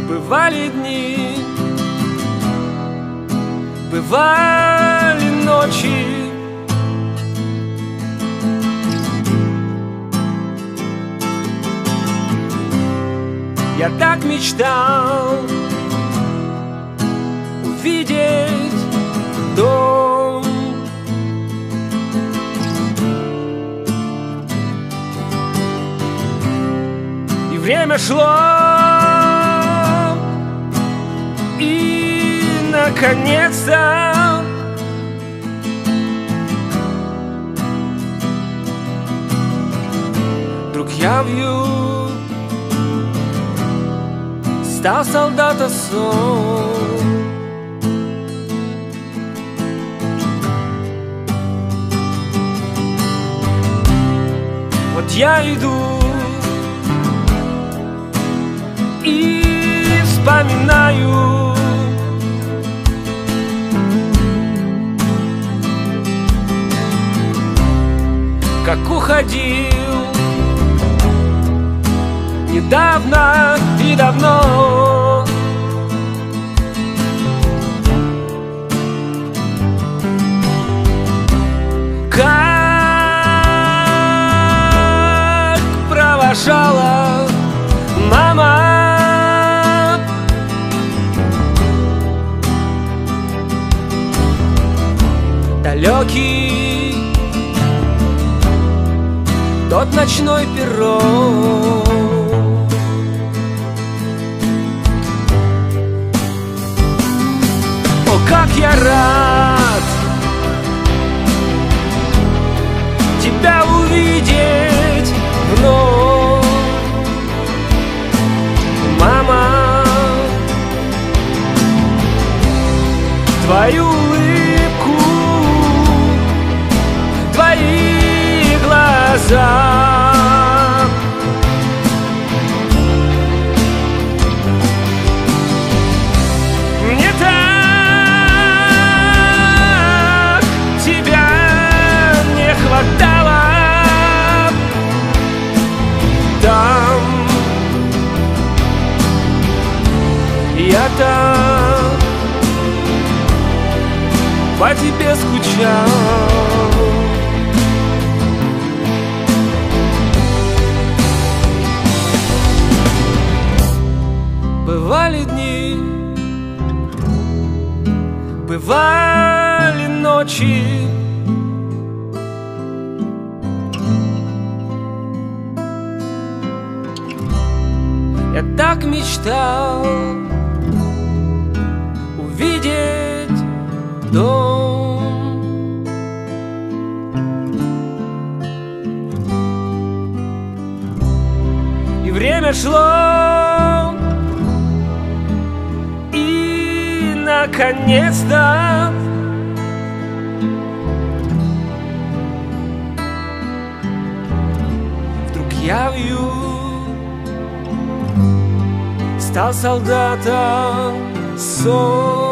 Бывали дни, бывали ночи, я так мечтал увидеть дом. И время шло, и наконец-то вдруг я вью, стал солдата сон. Вот я иду и вспоминаю, как уходил недавно и давно. Как провожала мама, далекий тот ночной перрон. О, как я рад тебя увидеть вновь, мама, твою улыбку, твои глаза. Мне так тебя не хватало там, я так по тебе скучал. Бывали дни, бывали ночи, я так мечтал увидеть дом. И время шло, и наконец-то вдруг я вью, стал солдатом сон.